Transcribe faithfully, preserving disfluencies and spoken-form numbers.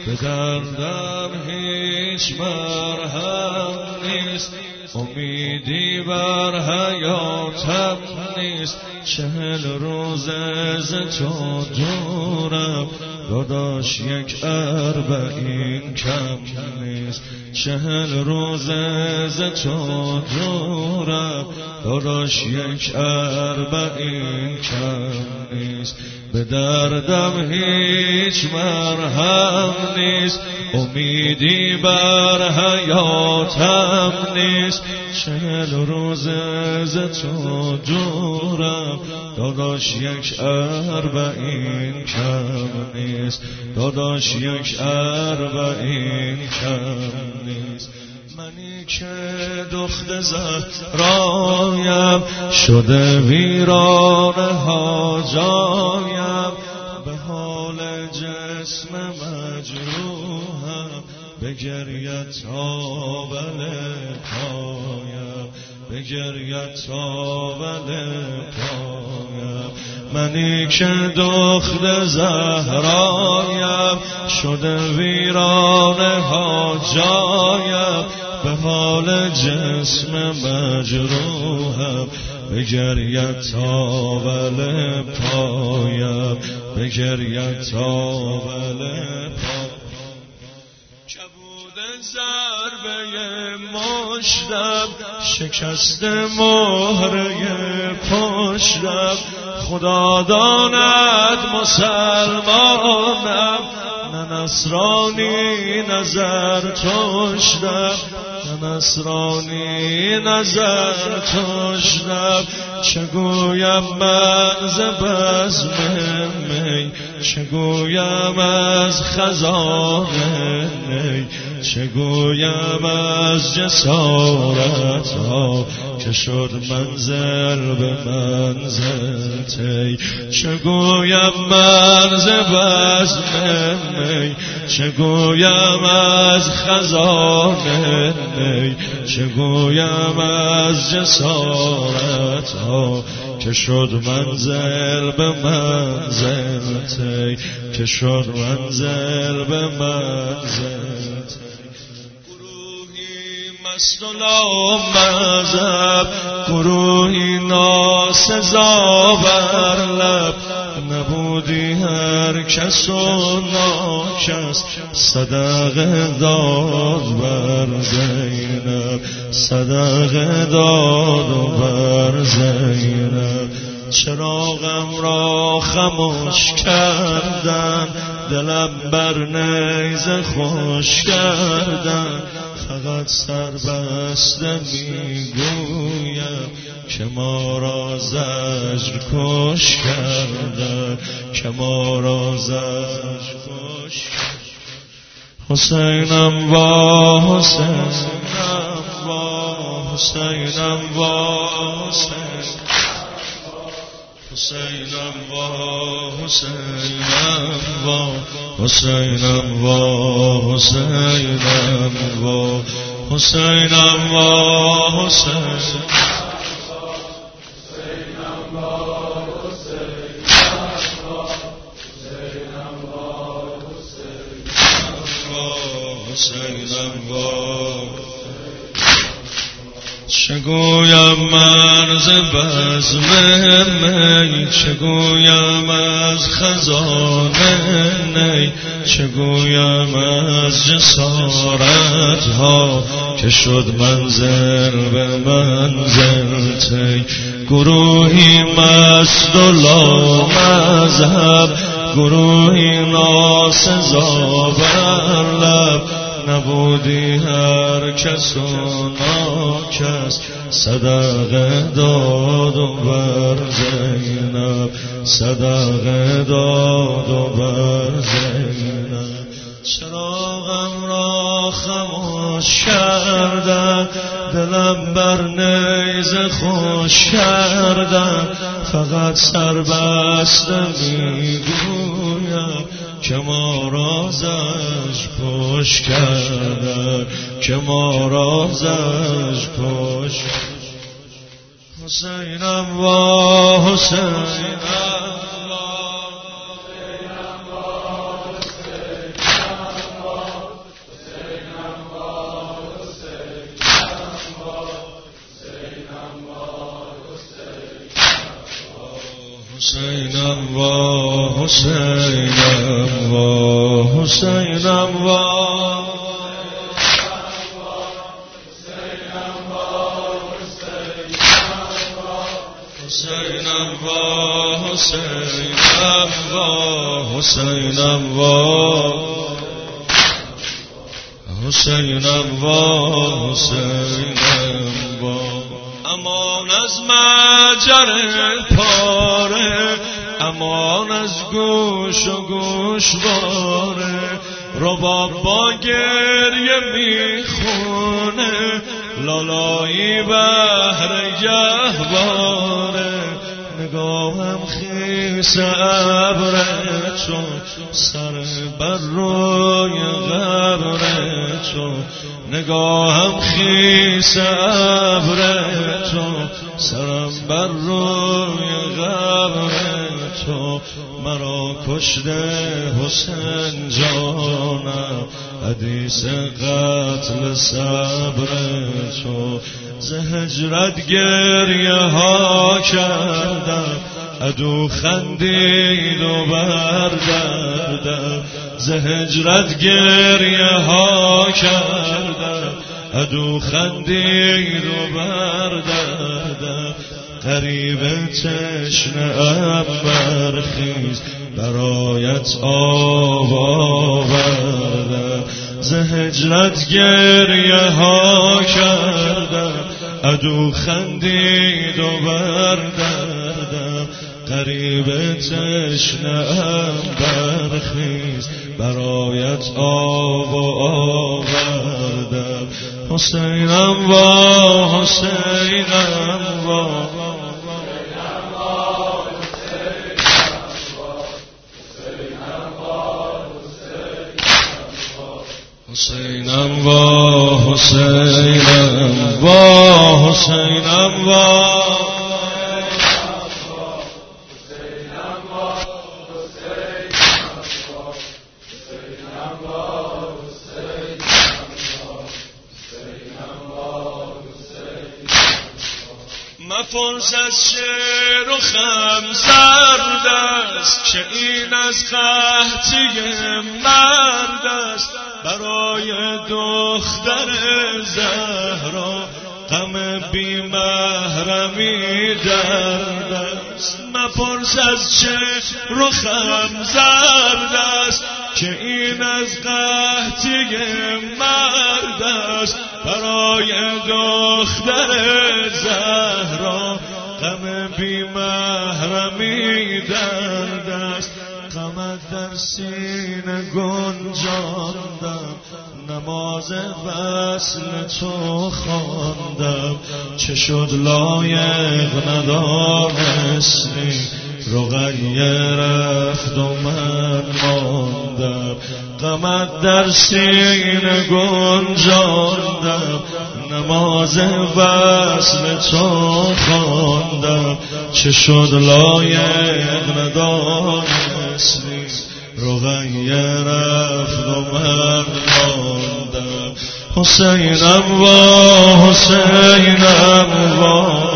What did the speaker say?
به دردم هیچ مرهم نیست، امیدی بر حیاتم نیست. چهل روز ز تو دورم، داداش یک اربعین کم نیست. چهل روز ز تو دورم، داداش یک اربعین کم نیست. به دردم هیچ مرهم نیست، امیدی بر حیاتم نیست. چهل روز ز تو دورم، داداش یک اربعین کم نیست. داداش یک اربعین کم نیست. منی که دخت زهرایم، شده ویران ها جایم. به حال جسم مجروحم، بگرید تا بله پایم. بگرید تا بله پایم. منی که دخت زهرایم، شده ویران ها جایم. به حال جسم مجروحم، بگرید تا بله پایم. بگرید تا بله پایم. کبود ضربه مشتم، شکست مهره پشتم. خدا داند مسلمانم، نه نصرانی نظر توشدم. نه نصرانی نظر توشدم. چه گویم من ز بزم می، چه گویم از خزان نی. چه گویم از جسارت ها که شد منزل به منزل تی. چه گویم من ز بزم می، چه گویم از خزان نی. چه گویم از جسارت ها که شد منزل به منزل تی. که شد منزل به منزل تی. مست و لامذهب، گروهی ناسزا بر لب. نبودی هر کس و ناکس، صدقه داد بر زینب. صدقه داد بر زینب. چراغم را خاموش کردن، دلم بر نیزه خوش کردن. فقط سر بسته میگویم که ما را زجر کش کردن. که ما را زجر کش کردن. حسینم وا حسینم وا حسینم وا حسین. حسینم وا حسینم وا حسینم وا حسینم وا حسینم وا حسین. چه گویم من ز بزم می، چه گویم از خزانه نی. چه گویم از جسارت ها که شد منزل به منزل تی. گروهی مست و لامذهب، گروهی ناسزا بر لب. نبودی هر کس و ناکس، صدقه داد و بر زینب. صدقه داد و بر زینب. چراغم را خاموش کردن، دلم بر نیزه خوش کردن. فقط سر بسته میگویم که ما را زجر کش کردن. که ما را زجر کش. حسینم وا حسینم وا حسینم وا حسینم وا حسینم وا حسینم وا حسینم وا حسینم وا حسینم وا حسینم وا امان از مجر پاره امان از گوش و گوشواره رباب با گریه میخونه لالایی بهر گهواره نگاهم خیس ابر چون سر بر روی قبر چون نگاهم خیس ابر چون سرم بر روی قبر چون مرا کشته حسین جانم حدیث قتل صبر چون ز هجرت گریه ها کردم عدو خندید و بردردم ز هجرت گریه ها کردم عدو خندید و بردردم قریب تشنه‌ام برخیز برایت آب آوردم ز هجرت گریه ها کردم عدو خندید و بردردم قریب تشنه‌ام برخیز برایت آب آوردم حسینم وا حسینم وا حسینم وا حسینم وا حسینم وا مپرس از شعر و خم زرد است که این از قحطی مرد است برای دختر زهرا غم بی محرمی درد است مپرس از شعر و خم زرد است که این از قحطی مرد است برای دختر زهرا غم بی محرمی درد است غمت در سینه گنجاندم نماز وصل تو خواندم چه شد لایق ندانستی رقیه رفت و من ماندم غمت در سینه گنجاندم نماز وصل تو خواندم چه شد لایق ندانستی رقیه رفت و من ماندم حسینم وا حسینم وا